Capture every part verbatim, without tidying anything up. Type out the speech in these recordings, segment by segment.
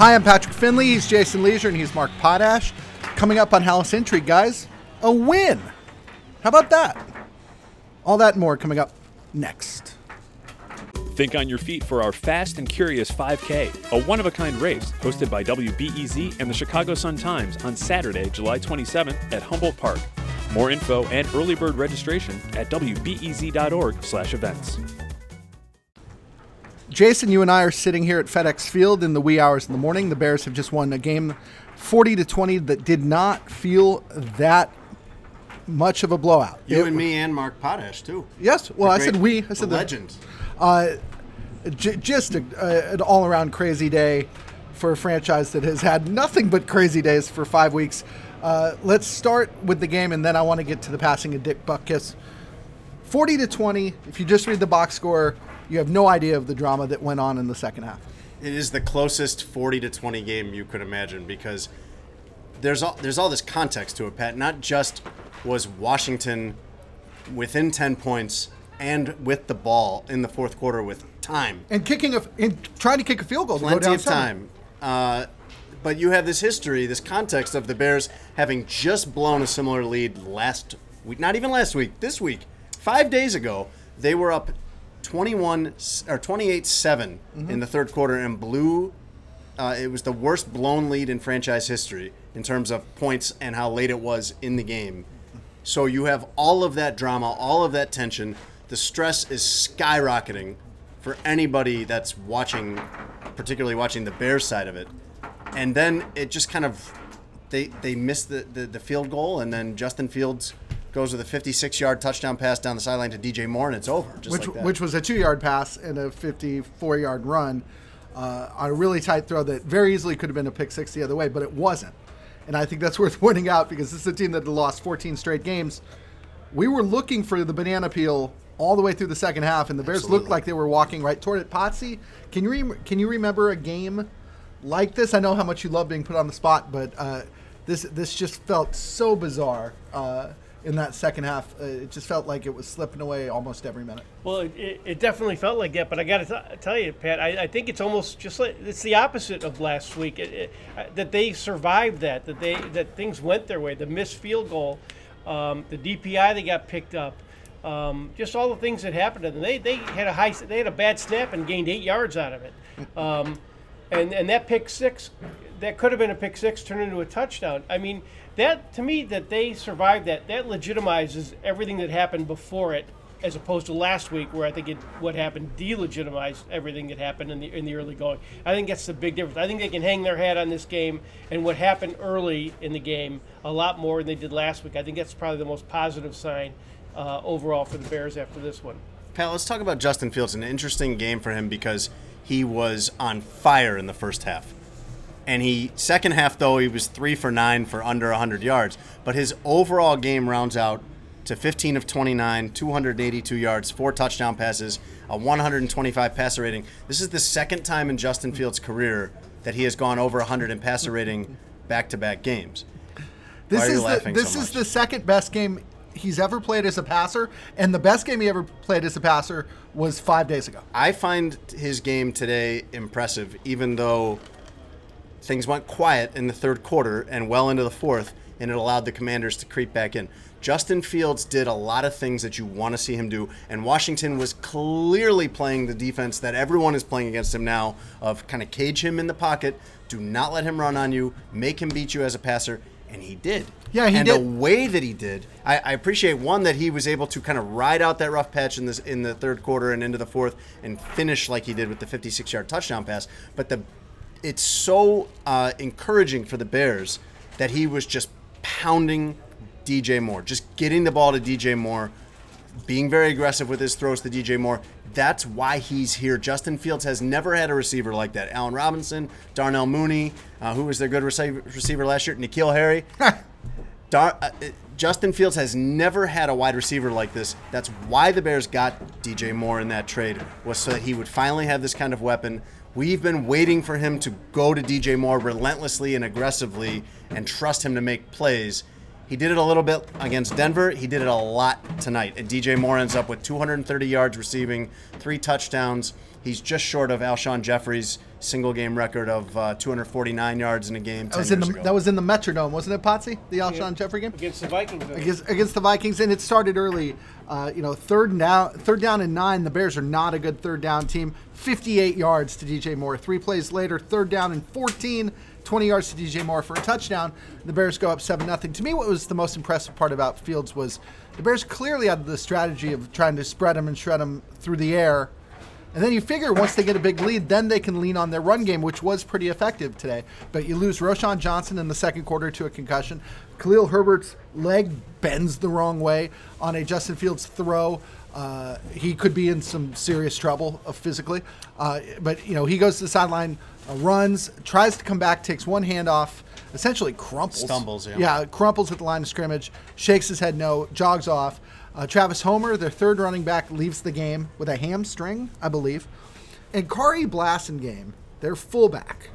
Hi, I'm Patrick Finley. He's Jason Leisure, and he's Mark Potash. Coming up on Hallis Intrigue, guys, a win. How about that? All that and more coming up next. Think on your feet for our Fast and Curious five K, a one-of-a-kind race hosted by W B E Z and the Chicago Sun-Times on Saturday, July twenty-seventh at Humboldt Park. More info and early bird registration at W B E Z dot org slash events. Jason, you and I are sitting here at FedEx Field in the wee hours in the morning. The Bears have just won a game forty to twenty that did not feel that much of a blowout. You it, and me and Mark Potash, too. Yes. Well, the I great, said we. I said the the legend. Uh, j- just a, uh, an all-around crazy day for a franchise that has had nothing but crazy days for five weeks. Uh, let's start with the game, and then I want to get to the passing of Dick Butkus. forty to twenty. If you just read the box score, you have no idea of the drama that went on in the second half. It is the closest forty to twenty game you could imagine because there's all, there's all this context to it, Pat. Not just was Washington within ten points and with the ball in the fourth quarter with time. And kicking a, and trying to kick a field goal to go Plenty down of seven. time. Uh, but you have this history, this context of the Bears having just blown a similar lead last week. Not even last week, this week. Five days ago, they were up twenty-one or twenty-eight seven mm-hmm. in the third quarter and blew. Uh, it was the worst blown lead in franchise history in terms of points and how late it was in the game. So you have all of that drama, all of that tension. The stress is skyrocketing for anybody that's watching, particularly watching the Bears side of it. And then it just kind of, they they miss the, the, the field goal, and then Justin Fields goes with a fifty-six-yard touchdown pass down the sideline to D J Moore, and it's over. Just which, like that. which was a two-yard pass and a fifty-four-yard run uh, on a really tight throw that very easily could have been a pick six the other way, but it wasn't. And I think that's worth pointing out because this is a team that had lost fourteen straight games. We were looking for the banana peel all the way through the second half, and the Bears Absolutely. looked like they were walking right toward it. Potsy, can you re- can you remember a game like this? I know how much you love being put on the spot, but uh, this this just felt so bizarre uh, in that second half. Uh, it just felt like it was slipping away almost every minute. Well, it, it definitely felt like that, but I got to tell you, Pat, I, I think it's almost just like it's the opposite of last week. It, it, uh, that they survived that, that they that things went their way. The missed field goal, um, the D P I they got picked up. Um, just all the things that happened to them. They they had a high they had a bad snap and gained eight yards out of it, um, and and that pick six, that could have been a pick six turned into a touchdown. I mean, that to me that they survived that that legitimizes everything that happened before it, as opposed to last week where I think it what happened delegitimized everything that happened in the in the early going. I think that's the big difference. I think they can hang their hat on this game and what happened early in the game a lot more than they did last week. I think that's probably the most positive sign. Uh, overall for the Bears after this one. Pat, let's talk about Justin Fields. An interesting game for him because he was on fire in the first half. And he, second half though, he was three for nine for under one hundred yards. But his overall game rounds out to fifteen of twenty-nine, two hundred eighty-two yards, four touchdown passes, a one hundred twenty-five passer rating. This is the second time in Justin Fields' career that he has gone over one hundred in passer rating back-to-back games. This Why are you is the, laughing this so is much? the second best game he's ever played as a passer, and the best game he ever played as a passer was five days ago. I find his game today impressive, even though things went quiet in the third quarter and well into the fourth, and it allowed the Commanders to creep back in. Justin Fields did a lot of things that you want to see him do, and Washington was clearly playing the defense that everyone is playing against him now of kind of cage him in the pocket, do not let him run on you, make him beat you as a passer, and he did. Yeah, he and did. the way that he did, I, I appreciate, one, that he was able to kind of ride out that rough patch in this in the third quarter and into the fourth and finish like he did with the fifty-six-yard touchdown pass. But the it's so uh, encouraging for the Bears that he was just pounding D J Moore, just getting the ball to D J Moore, being very aggressive with his throws to D J Moore. That's why he's here. Justin Fields has never had a receiver like that. Allen Robinson, Darnell Mooney, uh, who was their good receiver, receiver last year, N'Keal Harry. Dar- uh, Justin Fields has never had a wide receiver like this. That's why the Bears got D J Moore in that trade, was so that he would finally have this kind of weapon. We've been waiting for him to go to D J Moore relentlessly and aggressively and trust him to make plays. He did it a little bit against Denver. He did it a lot tonight. And D J Moore ends up with two hundred thirty yards receiving, three touchdowns. He's just short of Alshon Jeffrey's single game record of uh, two hundred forty-nine yards in a game. That was in the ago. that was in the Metrodome, wasn't it, Potsy? The Alshon yeah. Jeffrey game against the Vikings. Against, against the Vikings, and it started early. Uh, you know, third down, third down and nine. The Bears are not a good third down team. fifty-eight yards to D J Moore. Three plays later, third down and fourteen. twenty yards to D J Moore for a touchdown. The Bears go up seven nothing. To me, what was the most impressive part about Fields was the Bears clearly had the strategy of trying to spread him and shred him through the air. And then you figure once they get a big lead, then they can lean on their run game, which was pretty effective today. But you lose Roschon Johnson in the second quarter to a concussion. Khalil Herbert's leg bends the wrong way on a Justin Fields throw. Uh, he could be in some serious trouble uh, physically. Uh, but, you know, he goes to the sideline, uh, runs, tries to come back, takes one hand off, essentially crumples. Stumbles, yeah. Yeah, crumples at the line of scrimmage, shakes his head no, jogs off. Uh, Travis Homer, their third running back, leaves the game with a hamstring, I believe. And Kari Blasingame, their fullback,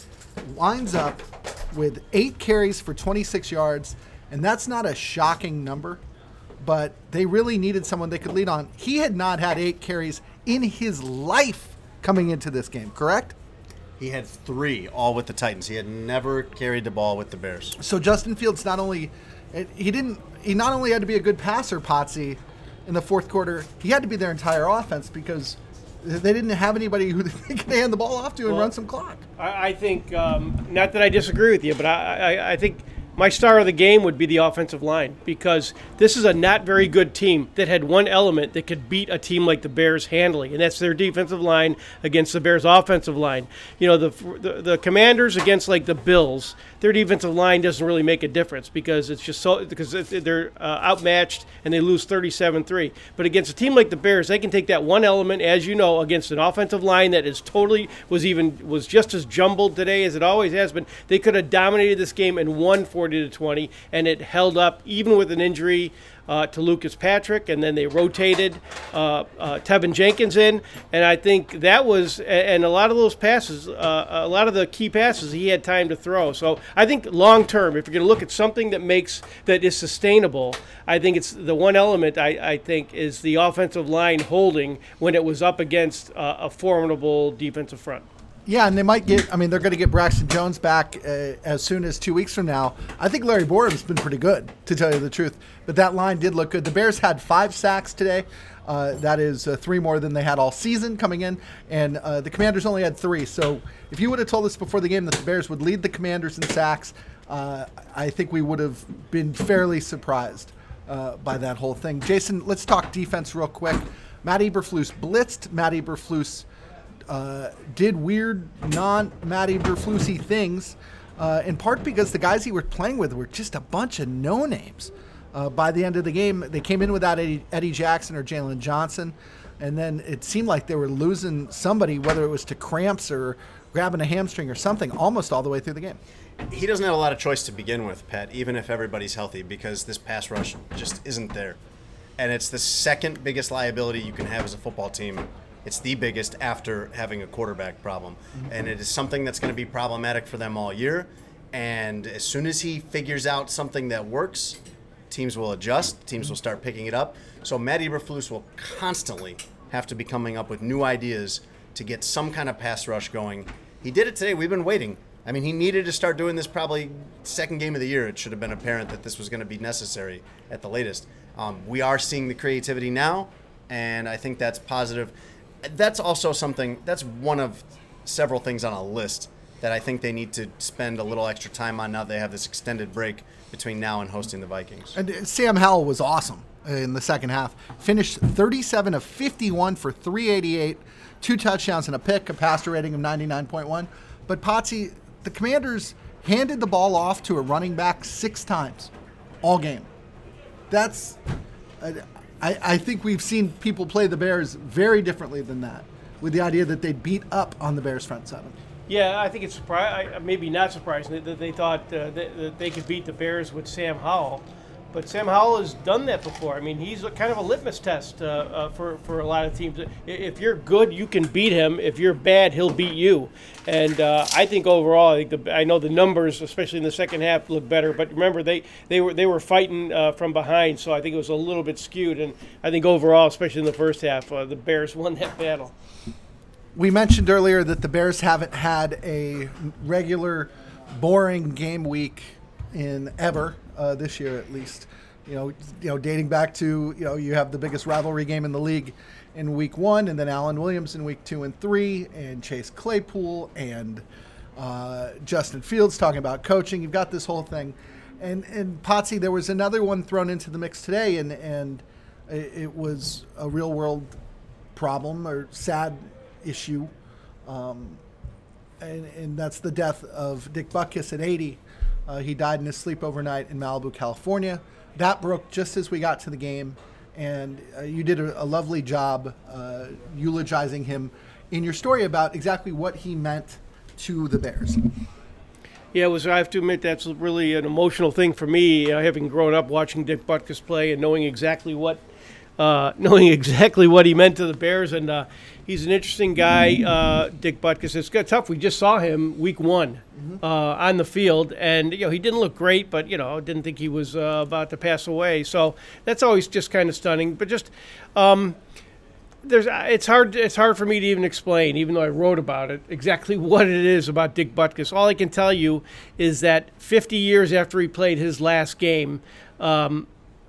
winds up with eight carries for twenty-six yards. And that's not a shocking number, but they really needed someone they could lean on. He had not had eight carries in his life coming into this game, correct? He had three, all with the Titans. He had never carried the ball with the Bears. So Justin Fields not only he didn't he not only had to be a good passer, Potsy, in the fourth quarter, he had to be their entire offense because they didn't have anybody who they could hand the ball off to and well, run some clock. I, I think um, not that I disagree with you, but I, I, I think. My star of the game would be the offensive line because this is a not very good team that had one element that could beat a team like the Bears handily, and that's their defensive line against the Bears' offensive line. You know, the the, the Commanders against like the Bills, their defensive line doesn't really make a difference because it's just so because they're uh, outmatched and they lose thirty-seven three. But against a team like the Bears, they can take that one element, as you know, against an offensive line that is totally was even was just as jumbled today as it always has been. They could have dominated this game and won forty to twenty, and it held up even with an injury uh, to Lucas Patrick, and then they rotated uh, uh, Tevin Jenkins in, and I think that was, and a lot of those passes, uh, a lot of the key passes he had time to throw. So I think long term, if you're going to look at something that makes, that is sustainable, I think it's the one element I, I think is the offensive line holding when it was up against uh, a formidable defensive front. Yeah, and they might get, I mean, they're going to get Braxton Jones back uh, as soon as two weeks from now. I think Larry Borum's been pretty good, to tell you the truth. But that line did look good. The Bears had five sacks today. Uh, that is uh, three more than they had all season coming in. And uh, the Commanders only had three. So if you would have told us before the game that the Bears would lead the Commanders in sacks, uh, I think we would have been fairly surprised uh, by that whole thing. Jason, let's talk defense real quick. Matt Eberflus blitzed. Matt Eberflus Uh, did weird non-Matt Eberflusy things, uh, in part because the guys he was playing with were just a bunch of no-names. Uh, by the end of the game, they came in without Eddie, Eddie Jackson or Jalen Johnson, and then it seemed like they were losing somebody, whether it was to cramps or grabbing a hamstring or something, almost all the way through the game. He doesn't have a lot of choice to begin with, Pat, even if everybody's healthy, because this pass rush just isn't there. And it's the second biggest liability you can have as a football team. It's the biggest after having a quarterback problem. And it is something that's going to be problematic for them all year. And as soon as he figures out something that works, teams will adjust. Teams will start picking it up. So Matt Eberflus will constantly have to be coming up with new ideas to get some kind of pass rush going. He did it today. We've been waiting. I mean, he needed to start doing this probably second game of the year. It should have been apparent that this was going to be necessary at the latest. Um, we are seeing the creativity now, and I think that's positive. That's also something, that's one of several things on a list that I think they need to spend a little extra time on now they have this extended break between now and hosting the Vikings. And Sam Howell was awesome in the second half. Finished thirty-seven of fifty-one for three eighty-eight, two touchdowns and a pick, a passer rating of ninety-nine point one. But Potsy, the Commanders handed the ball off to a running back six times all game. That's... Uh, I, I think we've seen people play the Bears very differently than that, with the idea that they'd beat up on the Bears' front seven. Yeah, I think it's surpri- maybe not surprising that they thought uh, that, that they could beat the Bears with Sam Howell. But Sam Howell has done that before. I mean, he's a kind of a litmus test uh, uh, for, for a lot of teams. If you're good, you can beat him. If you're bad, he'll beat you. And uh, I think overall, I think the, I know the numbers, especially in the second half, look better. But remember, they, they were they were fighting uh, from behind, so I think it was a little bit skewed. And I think overall, especially in the first half, uh, the Bears won that battle. We mentioned earlier that the Bears haven't had a regular, boring game week in ever uh, this year, at least. You know, you know, dating back to you know, you have the biggest rivalry game in the league in week one, and then Alan Williams in week two and three, and Chase Claypool and uh, Justin Fields talking about coaching. You've got this whole thing, and and Potsy, there was another one thrown into the mix today, and and it, it was a real world problem or sad issue, um, and, and that's the death of Dick Butkus at eighty. Uh, he died in his sleep overnight in Malibu, California. That broke just as we got to the game, and uh, you did a, a lovely job uh, eulogizing him in your story about exactly what he meant to the Bears. Yeah, it was. I have to admit that's really an emotional thing for me, uh, having grown up watching Dick Butkus play and knowing exactly what Uh, knowing exactly what he meant to the Bears, and uh, he's an interesting guy, uh, Dick Butkus. It's got tough. We just saw him week one uh, on the field, and you know he didn't look great, but you know didn't think he was uh, about to pass away. So that's always just kind of stunning. But just um, there's it's hard it's hard for me to even explain, even though I wrote about it, exactly what it is about Dick Butkus. All I can tell you is that fifty years after he played his last game, Um,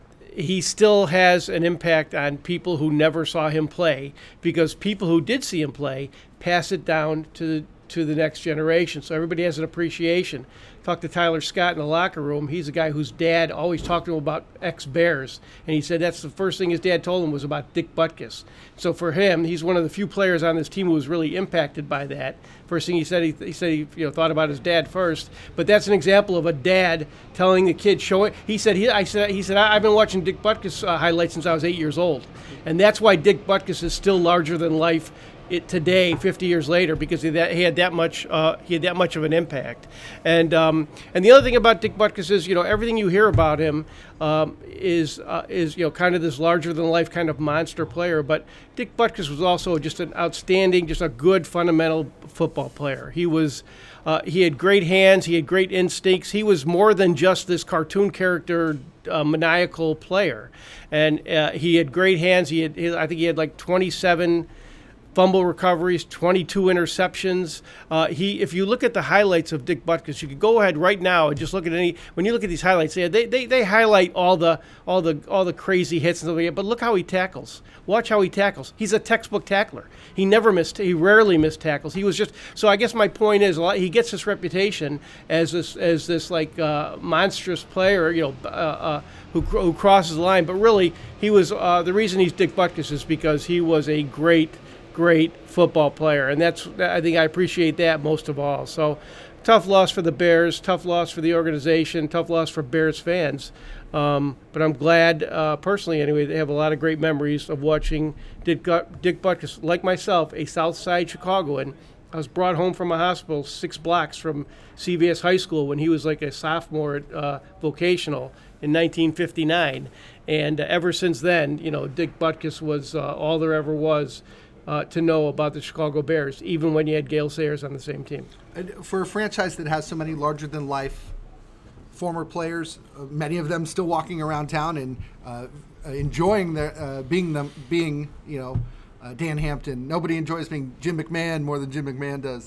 he still has an impact on people who never saw him play, because people who did see him play pass it down to the, to the next generation. So everybody has an appreciation. Talked to Tyler Scott in the locker room. He's a guy whose dad always talked to him about ex-Bears. And he said that's the first thing his dad told him was about Dick Butkus. So for him, he's one of the few players on this team who was really impacted by that. First thing he said, he, he said he you know, thought about his dad first. But that's an example of a dad telling the kid, show it. He said, he, I said, he said, I've been watching Dick Butkus uh, highlights since I was eight years old. And that's why Dick Butkus is still larger than life it today, fifty years later, because he, that, he had that much uh, he had that much of an impact. And um, and the other thing about Dick Butkus is, you know, everything you hear about him um, is uh, is you know kind of this larger than life kind of monster player. But Dick Butkus was also just an outstanding, just a good fundamental football player. He was uh, he had great hands, he had great instincts. He was more than just this cartoon character, uh, maniacal player. And uh, he had great hands. He had I think he had like twenty-seven fumble recoveries, twenty-two interceptions. Uh, he, if you look at the highlights of Dick Butkus, you could go ahead right now and just look at any. When you look at these highlights, they they, they highlight all the all the all the crazy hits and stuff like that. But look how he tackles. Watch how he tackles. He's a textbook tackler. He never missed. He rarely missed tackles. He was just. So I guess my point is, a lot, he gets this reputation as this as this like uh, monstrous player, you know, uh, uh, who who crosses the line. But really, he was uh, the reason he's Dick Butkus is because he was a great. great football player, and that's I think I appreciate that most of all. So tough loss for the Bears, tough loss for the organization, tough loss for Bears fans. Um, but I'm glad, uh, personally anyway, they have a lot of great memories of watching Dick, Dick Butkus, like myself, a South Side Chicagoan. I was brought home from a hospital six blocks from C V S High School when he was like a sophomore at uh, vocational in nineteen fifty-nine. And uh, ever since then, you know, Dick Butkus was uh, all there ever was Uh, to know about the Chicago Bears, even when you had Gale Sayers on the same team. And for a franchise that has so many larger-than-life former players, uh, many of them still walking around town and uh, enjoying their uh, being them being you know uh, Dan Hampton. Nobody enjoys being Jim McMahon more than Jim McMahon does.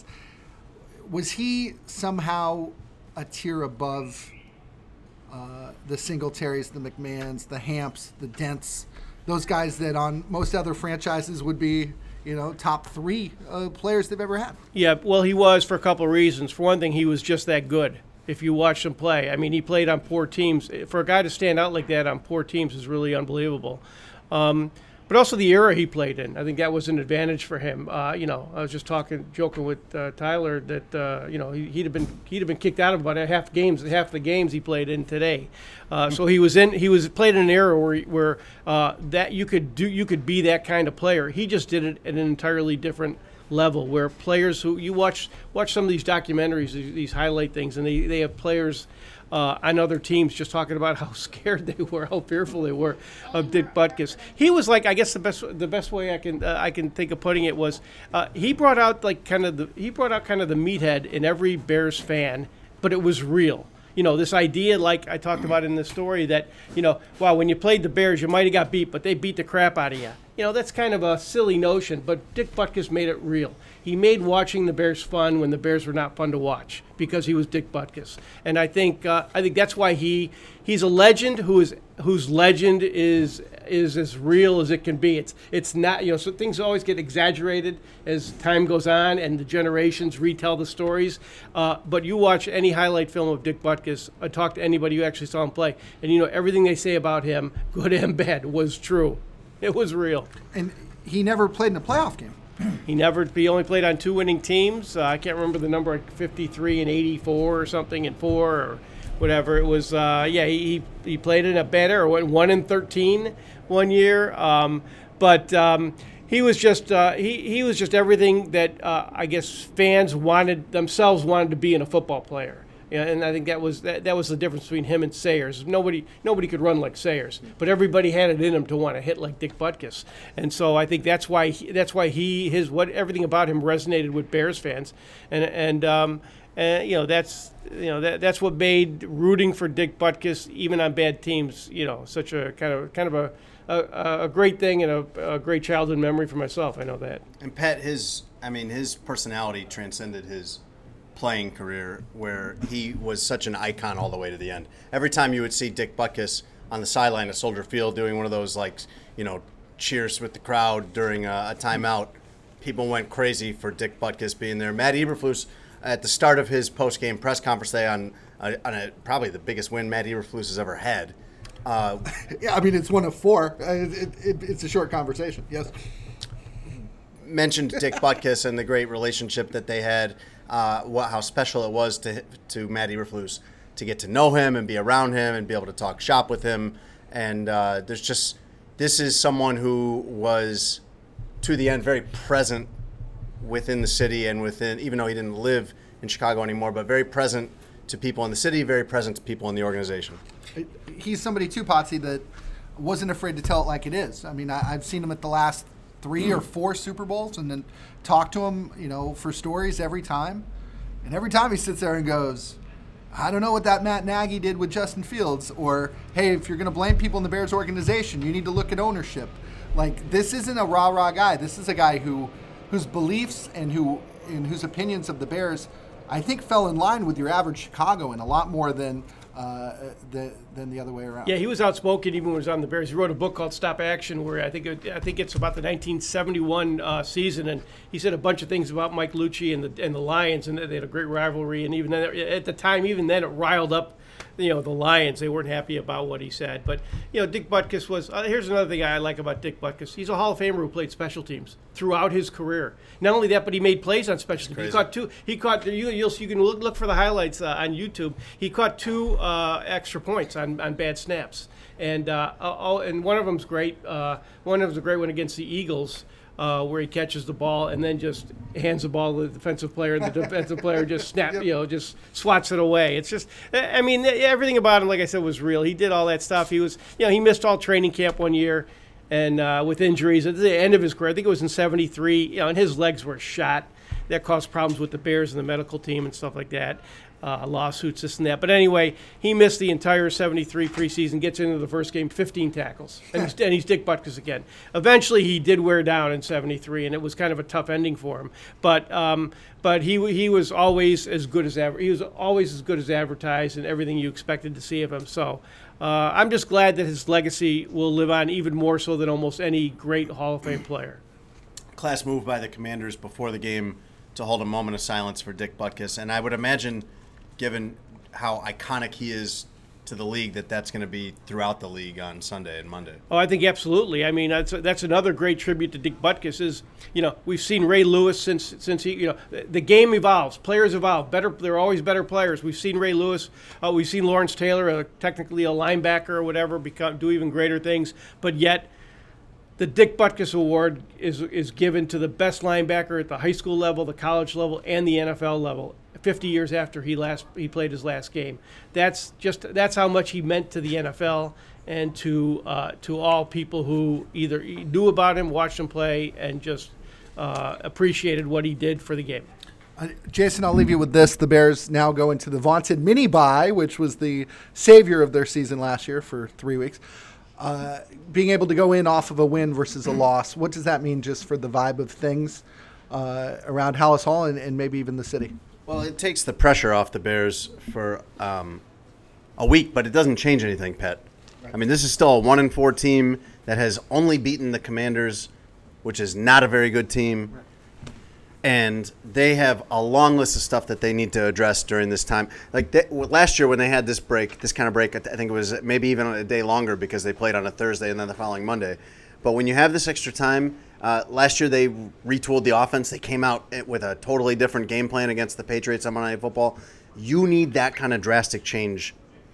Was he somehow a tier above uh, the Singletaries, the McMahons, the Hamps, the Dents, those guys that on most other franchises would be, you know, top three uh, players they've ever had? Yeah, well, he was for a couple of reasons. For one thing, he was just that good. If you watched him play, I mean, he played on poor teams. For a guy to stand out like that on poor teams is really unbelievable. Um, but also the era he played in, I think that was an advantage for him. Uh, you know, I was just talking, joking with uh, Tyler that uh, you know he, he'd have been he'd have been kicked out of about half games, half the games he played in today. Uh, so he was in he was played in an era where where uh, that you could do you could be that kind of player. He just did it at an entirely different level, where players who you watch watch some of these documentaries, these, these highlight things, and they, they have players uh, on other teams just talking about how scared they were, how fearful they were of Dick Butkus. He was like, I guess the best the best way I can uh, I can think of putting it was uh, he brought out like kind of the he brought out kind of the meathead in every Bears fan, but it was real. You know, this idea, like I talked about in the story, that, you know, wow, when you played the Bears, you might have got beat, but they beat the crap out of you. you know, that's kind of a silly notion, but Dick Butkus made it real. He made watching the Bears fun when the Bears were not fun to watch because he was Dick Butkus. And I think uh, I think that's why he he's a legend who is whose legend is is as real as it can be. It's it's not, you know, so things always get exaggerated as time goes on and the generations retell the stories. Uh, but you watch any highlight film of Dick Butkus, uh, talk to anybody who actually saw him play, and you know everything they say about him, good and bad, was true. It was real. And he never played in a playoff game. He never. He only played on two winning teams. Uh, I can't remember the number, like fifty-three and eighty-four or something, and four or whatever it was. Uh, yeah, he he played in a better or went one and thirteen one year. Um, but um, he was just uh, he he was just everything that uh, I guess fans wanted themselves wanted to be in a football player. Yeah, and I think that was that, that was the difference between him and Sayers. Nobody nobody could run like Sayers, but everybody had it in him to want to hit like Dick Butkus. And so I think that's why he, that's why he his what everything about him resonated with Bears fans. And and um and you know that's you know that that's what made rooting for Dick Butkus even on bad teams, you know, such a kind of kind of a a, a great thing and a, a great childhood memory for myself. I know that. And Pat, his I mean his personality transcended his playing career, where he was such an icon all the way to the end. Every time you would see Dick Butkus on the sideline of Soldier Field doing one of those, like, you know, cheers with the crowd during a, a timeout, people went crazy for Dick Butkus being there. Matt Eberflus, at the start of his post-game press conference day on, a, on a, probably the biggest win Matt Eberflus has ever had. Uh, yeah, I mean, it's one of four. Uh, it, it, it's a short conversation, yes. Mentioned Dick Butkus and the great relationship that they had. Uh, what, how special it was to to Matt Eberflus to get to know him and be around him and be able to talk shop with him. And uh, there's just, this is someone who was, to the end, very present within the city and within, even though he didn't live in Chicago anymore, but very present to people in the city, very present to people in the organization. He's somebody, too, Potsy, that wasn't afraid to tell it like it is. I mean, I, I've seen him at the last three or four Super Bowls and then talk to him, you know, for stories every time. And every time he sits there and goes, I don't know what that Matt Nagy did with Justin Fields, or, hey, if you're going to blame people in the Bears organization, you need to look at ownership. Like, this isn't a rah-rah guy. This is a guy who whose beliefs and who and whose opinions of the Bears, I think, fell in line with your average Chicagoan a lot more than Uh, the, than the other way around. Yeah, he was outspoken even when he was on the Bears. He wrote a book called Stop Action, where I think it, I think it's about the nineteen seventy-one uh, season, and he said a bunch of things about Mike Lucci and the and the Lions, and they had a great rivalry. And even then, at the time, even then, it riled up, you know, the Lions. They weren't happy about what he said. But you know, Dick Butkus was. Uh, here's another thing I like about Dick Butkus. He's a Hall of Famer who played special teams throughout his career. Not only that, but he made plays on special teams. He caught two. He caught. You you'll, you can look, look for the highlights uh, on YouTube. He caught two uh, extra points on, on bad snaps, and uh, oh, and one of them's great. Uh, one of them's a great one against the Eagles. Uh, where he catches the ball and then just hands the ball to the defensive player, and the defensive player just snap, yep. you know, just swats it away. It's just, I mean, everything about him, like I said, was real. He did all that stuff. He was, you know, he missed all training camp one year, and uh, with injuries at the end of his career, I think it was in seventy-three, you know, and his legs were shot. That caused problems with the Bears and the medical team and stuff like that. Uh, lawsuits, this and that. But anyway, he missed the entire seventy-three preseason, gets into the first game, fifteen tackles. And he's, and he's Dick Butkus again. Eventually, he did wear down in seventy-three, and it was kind of a tough ending for him. But um, but he he was always as good as ever. He was always as good as advertised and everything you expected to see of him. So uh, I'm just glad that his legacy will live on even more so than almost any great Hall of Fame player. Class move by the Commanders before the game to hold a moment of silence for Dick Butkus. And I would imagine, given how iconic he is to the league, that that's going to be throughout the league on Sunday and Monday. Oh, I think absolutely. I mean, that's that's another great tribute to Dick Butkus. Is, you know, we've seen Ray Lewis since since he, you know, the game evolves, players evolve. Better, they're always better players. We've seen Ray Lewis, uh, we've seen Lawrence Taylor, uh, technically a linebacker or whatever, become do even greater things. But yet, the Dick Butkus Award is is given to the best linebacker at the high school level, the college level, and the N F L level. fifty years after he last he played his last game. That's just that's how much he meant to the N F L and to uh, to all people who either knew about him, watched him play, and just uh, appreciated what he did for the game. Uh, Jason, I'll leave you with this. The Bears now go into the vaunted mini bye, which was the savior of their season last year for three weeks. Uh, being able to go in off of a win versus a loss, what does that mean just for the vibe of things uh, around Hallis Hall and, and maybe even the city? Well, it takes the pressure off the Bears for um, a week, but it doesn't change anything, Pet. Right. I mean, this is still a one and four team that has only beaten the Commanders, which is not a very good team. Right. And they have a long list of stuff that they need to address during this time. Like they, last year when they had this break, this kind of break, I think it was maybe even a day longer because they played on a Thursday and then the following Monday. But when you have this extra time, uh, last year they retooled the offense. They came out with a totally different game plan against the Patriots on Monday Night Football. You need that kind of drastic change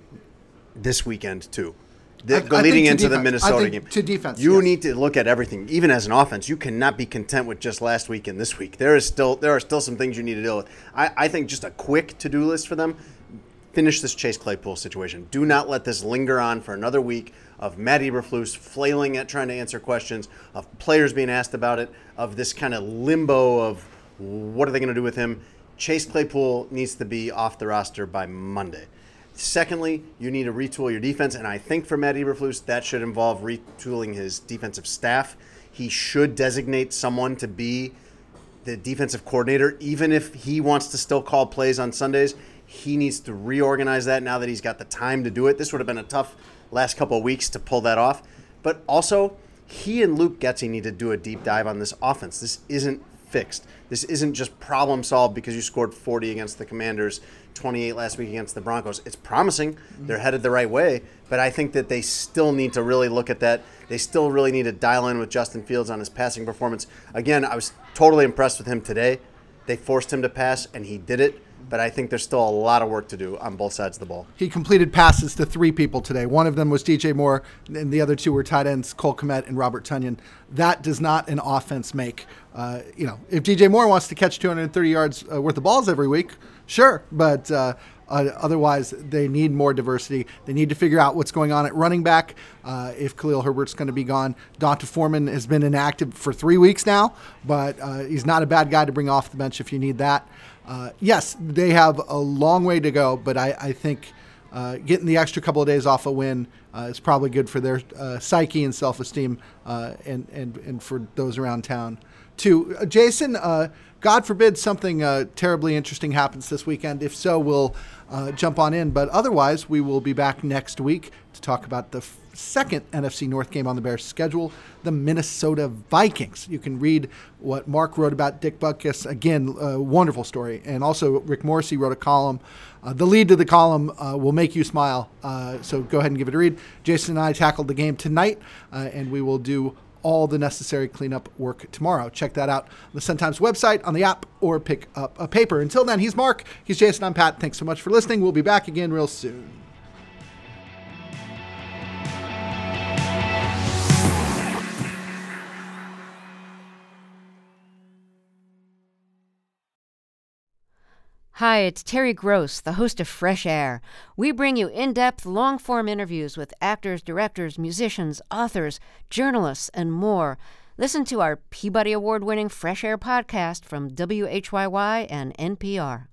this weekend too. The, I, I leading into defense. the Minnesota game. To defense, you yes. need to look at everything. Even as an offense, you cannot be content with just last week and this week. There is still there are still some things you need to deal with. I, I think just a quick to-do list for them, finish this Chase Claypool situation. Do not let this linger on for another week of Matt Eberflus flailing at trying to answer questions, of players being asked about it, of this kind of limbo of what are they going to do with him. Chase Claypool needs to be off the roster by Monday. Secondly, you need to retool your defense, and I think for Matt Eberflus, that should involve retooling his defensive staff. He should designate someone to be the defensive coordinator, even if he wants to still call plays on Sundays. He needs to reorganize that now that he's got the time to do it. This would have been a tough last couple of weeks to pull that off. But also, he and Luke Getsy need to do a deep dive on this offense. This isn't fixed. This isn't just problem solved because you scored forty against the Commanders, twenty-eight last week against the Broncos. It's promising. They're headed the right way, but I think that they still need to really look at that. They still really need to dial in with Justin Fields on his passing performance. Again, I was totally impressed with him today. They forced him to pass, and he did it. But I think there's still a lot of work to do on both sides of the ball. He completed passes to three people today. One of them was D J Moore, and the other two were tight ends, Cole Kmet and Robert Tonyan. That does not an offense make. Uh, you know, if D J Moore wants to catch two hundred thirty yards uh, worth of balls every week, sure. But uh, uh, otherwise, they need more diversity. They need to figure out what's going on at running back. Uh, if Khalil Herbert's going to be gone, Donta Foreman has been inactive for three weeks now, but uh, he's not a bad guy to bring off the bench if you need that. Uh, yes, they have a long way to go, but I, I think uh, getting the extra couple of days off a win uh, is probably good for their uh, psyche and self-esteem uh, and, and, and for those around town, too. Uh, Jason, uh, God forbid something uh, terribly interesting happens this weekend. If so, we'll uh, jump on in. But otherwise, we will be back next week to talk about the f- second N F C North game on the Bears' schedule, the Minnesota Vikings. You can read what Mark wrote about Dick Butkus. Again, a wonderful story. And also Rick Morrissey wrote a column. Uh, the lead to the column uh, will make you smile. Uh, so go ahead and give it a read. Jason and I tackled the game tonight, uh, and we will do all the necessary cleanup work tomorrow. Check that out on the Sun-Times website, on the app, or pick up a paper. Until then, he's Mark. He's Jason. I'm Pat. Thanks so much for listening. We'll be back again real soon. Hi, it's Terry Gross, the host of Fresh Air. We bring you in-depth, long-form interviews with actors, directors, musicians, authors, journalists, and more. Listen to our Peabody Award-winning Fresh Air podcast from W H Y Y and N P R.